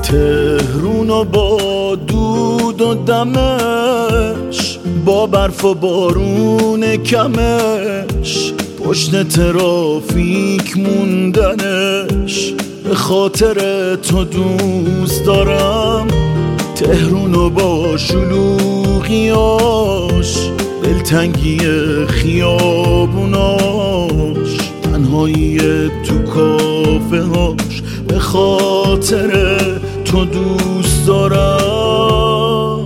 تهرون و با دود و دمش، با برف و بارون کمش، پشت ترافیک موندنش، به خاطر تو دوست دارم تهرون و با شلوغیاش، دلتنگی خیابوناش، تنهایی تو کافه هاش، به خاطر تو دوست دارم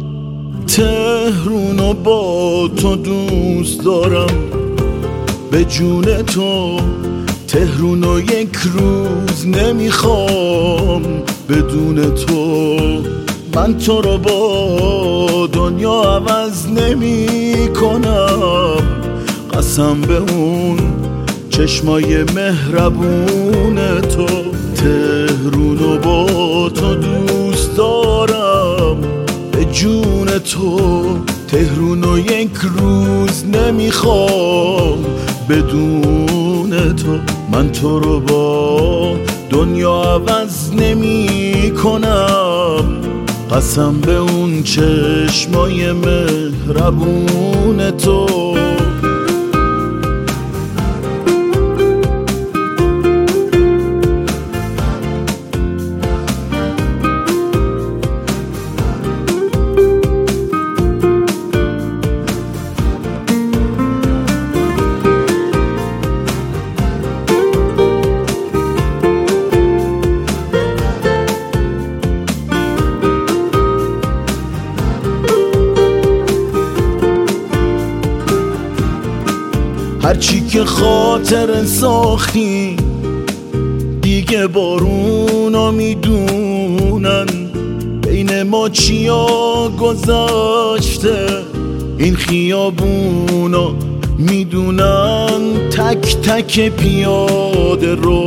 تهرون و با تو دوست دارم به جون تو. تهرون و یک روز نمیخوام بدون تو. من تو رو با دنیا عوض نمی کنم، قسم به اون چشمای مهربون تو. تهرون و با تو دوست دارم به جون تو. تهرون و یک روز نمیخوام بدون تو. من تو رو با دنیا عوض نمی کنم، قسم به اون چشمای مهربون تو. هرچی که خاطر ساختی دیگه بارونا میدونن، بین ما چیا گذاشته این خیابونا میدونن. تک تک پیاده رو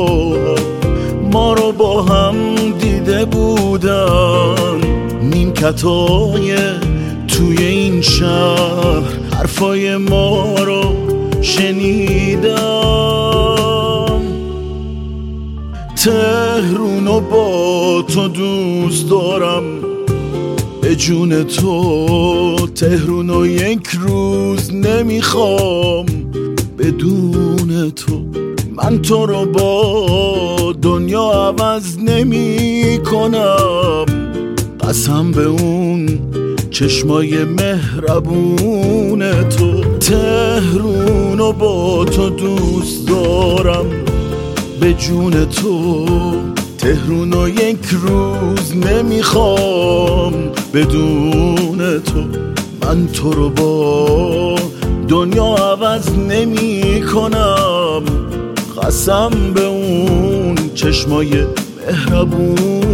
ما رو با هم دیده بودن، نیمکتای توی این شهر حرفای ما رو شنیدم. تهرون و با تو دوست دارم به جون تو. تهرون و یک روز نمیخوام بدون تو. من تو رو با دنیا عوض نمی کنم، قسم به اون چشمای مهربون تو. تهرون و با تو دوست دارم به جون تو. تهرون و یک روز نمیخوام بدون تو. من تو رو با دنیا عوض نمی کنم، قسم به اون چشمای مهربون